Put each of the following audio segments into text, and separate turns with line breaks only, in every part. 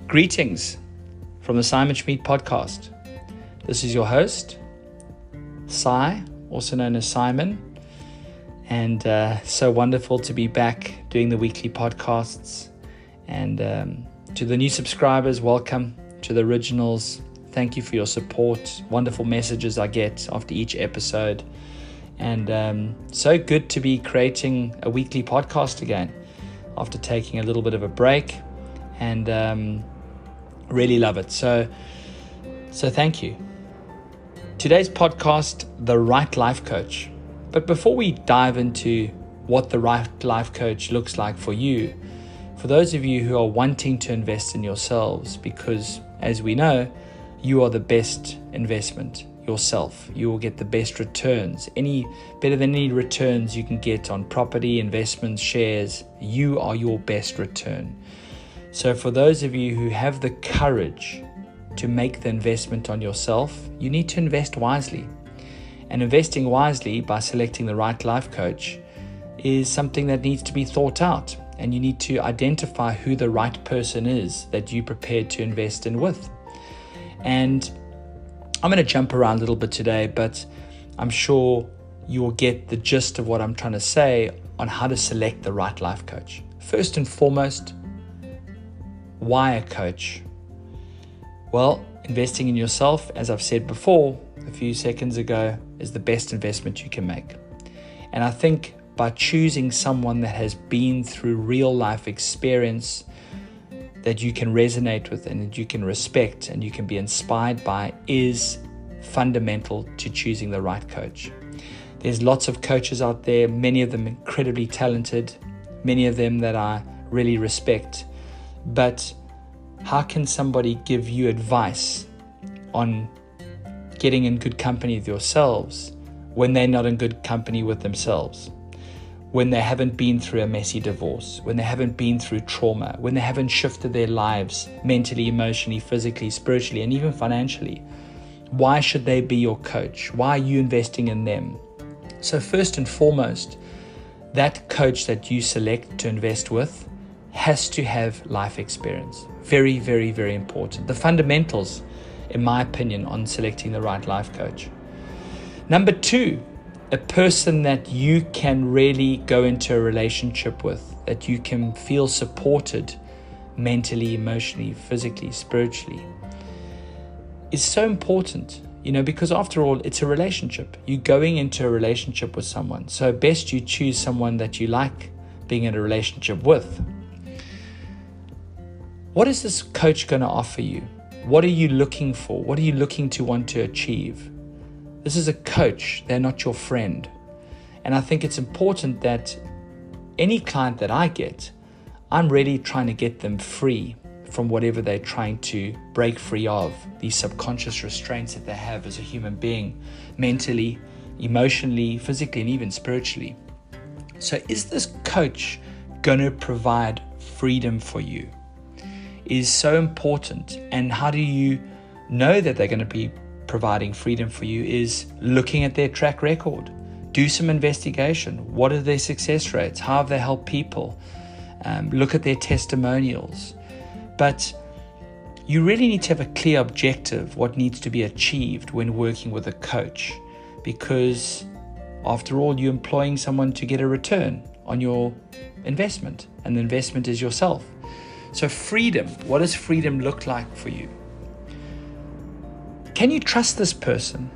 Greetings from the Simon Schmid podcast. This is your host, Si, also known as Simon, and so wonderful to be back doing the weekly podcasts. And to the new subscribers, welcome. To the originals, thank you for your support. Wonderful messages I get after each episode. And so good to be creating a weekly podcast again after taking a little bit of a break, and really love it. So thank you. Today's podcast, The Right Life Coach. But before we dive into what the right life coach looks like for you, for those of you who are wanting to invest in yourselves, because as we know, you are the best investment yourself. You will get the best returns, any better than any returns you can get on property, investments, shares. You are your best return. So for those of you who have the courage to make the investment on yourself, you need to invest wisely. And investing wisely by selecting the right life coach is something that needs to be thought out. And you need to identify who the right person is that you're prepared to invest in with. And I'm going to jump around a little bit today, but I'm sure you will get the gist of what I'm trying to say on how to select the right life coach. First and foremost, why a coach? Well, investing in yourself, as I've said before a few seconds ago, is the best investment you can make. And I think by choosing someone that has been through real life experience that you can resonate with and that you can respect and you can be inspired by is fundamental to choosing the right coach. There's lots of coaches out there, many of them incredibly talented, many of them that I really respect. But how can somebody give you advice on getting in good company with yourselves when they're not in good company with themselves? When they haven't been through a messy divorce, when they haven't been through trauma, when they haven't shifted their lives mentally, emotionally, physically, spiritually, and even financially. Why should they be your coach? Why are you investing in them? So first and foremost, that coach that you select to invest with has to have life experience. Very, very, very important. The fundamentals, in my opinion, on selecting the right life coach. Number two, a person that you can really go into a relationship with, that you can feel supported mentally, emotionally, physically, spiritually, is so important, because after all, it's a relationship. You're going into a relationship with someone. So best you choose someone that you like being in a relationship with. What is this coach going to offer you? What are you looking for? What are you looking to want to achieve? This is a coach. They're not your friend. And I think it's important that any client that I get, I'm really trying to get them free from whatever they're trying to break free of, these subconscious restraints that they have as a human being, mentally, emotionally, physically, and even spiritually. So is this coach going to provide freedom for you? Is so important. And how do you know that they're going to be providing freedom for you? Is looking at their track record. Do some investigation. What are their success rates? How have they helped people? Look at their testimonials. But you really need to have a clear objective, what needs to be achieved when working with a coach, because after all, you're employing someone to get a return on your investment, and the investment is yourself. So freedom, what does freedom look like for you? Can you trust this person?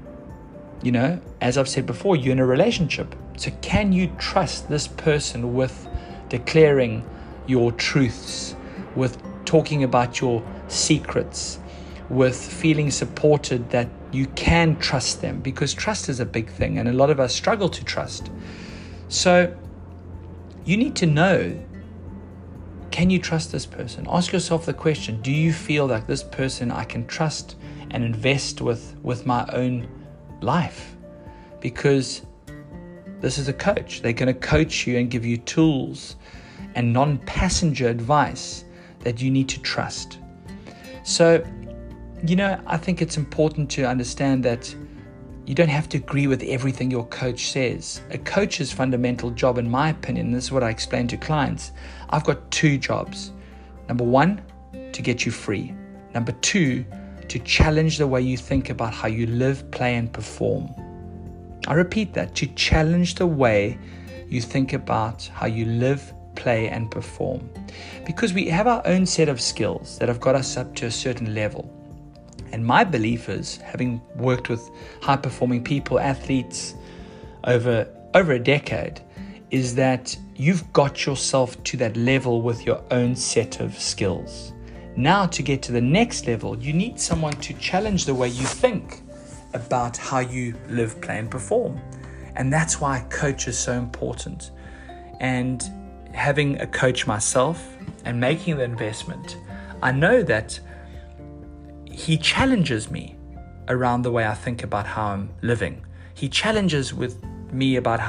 As I've said before, you're in a relationship. So can you trust this person with declaring your truths, with talking about your secrets, with feeling supported that you can trust them? Because trust is a big thing, and a lot of us struggle to trust. So you need to know, can you trust this person? Ask yourself the question, do you feel like this person I can trust and invest with my own life? Because this is a coach. They're going to coach you and give you tools and non-passenger advice that you need to trust. So, I think it's important to understand that you don't have to agree with everything your coach says. A coach's fundamental job, in my opinion, this is what I explain to clients. I've got two jobs. Number one, to get you free. Number 2, to challenge the way you think about how you live, play, and perform. I repeat that, to challenge the way you think about how you live, play, and perform. Because we have our own set of skills that have got us up to a certain level. And my belief is, having worked with high-performing people, athletes, over a decade, is that you've got yourself to that level with your own set of skills. Now, to get to the next level, you need someone to challenge the way you think about how you live, play, and perform. And that's why a coach is so important. And having a coach myself and making the investment, I know that he challenges me around the way I think about how I'm living. He challenges with me about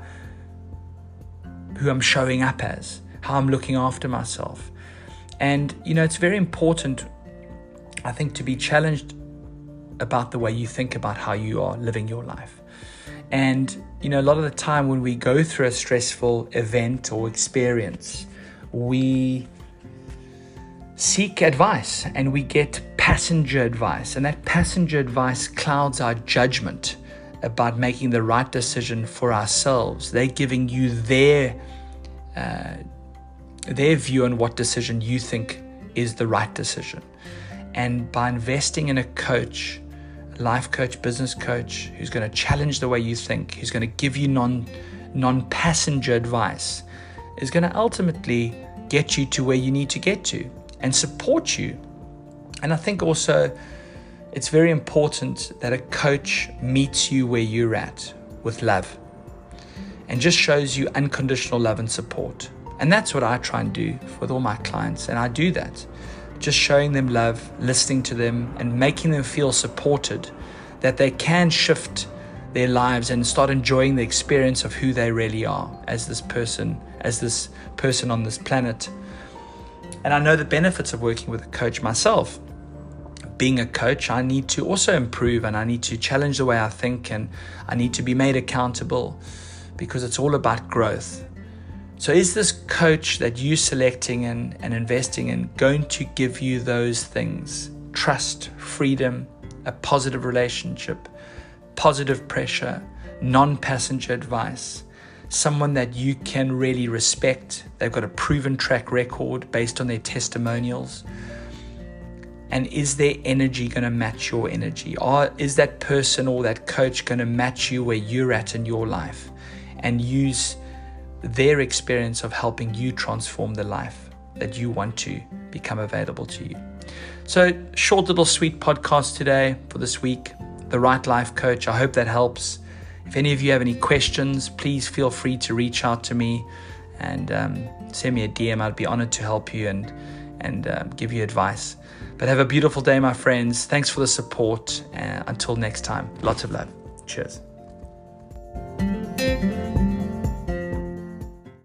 who I'm showing up as, how I'm looking after myself. And, it's very important, I think, to be challenged about the way you think about how you are living your life. And, a lot of the time when we go through a stressful event or experience, we seek advice and we get passenger advice. And that passenger advice clouds our judgment about making the right decision for ourselves. They're giving you their view on what decision you think is the right decision. And by investing in a coach, a life coach, business coach, who's going to challenge the way you think, who's going to give you non-passenger advice, is going to ultimately get you to where you need to get to and support you. And I think also it's very important that a coach meets you where you're at with love and just shows you unconditional love and support. And that's what I try and do with all my clients. And I do that, just showing them love, listening to them, and making them feel supported, that they can shift their lives and start enjoying the experience of who they really are as this person on this planet. And I know the benefits of working with a coach myself. Being a coach, I need to also improve, and I need to challenge the way I think, and I need to be made accountable, because it's all about growth. So is this coach that you're selecting and investing in going to give you those things? Trust, freedom, a positive relationship, positive pressure, non-passenger advice, someone that you can really respect. They've got a proven track record based on their testimonials. And is their energy going to match your energy? Or is that person or that coach going to match you where you're at in your life and use their experience of helping you transform the life that you want to become available to you? So, short little sweet podcast today for this week, The Right Life Coach. I hope that helps. If any of you have any questions, please feel free to reach out to me and send me a DM. I'd be honored to help you and give you advice. But have a beautiful day, my friends. Thanks for the support. Until next time, lots of love. Cheers.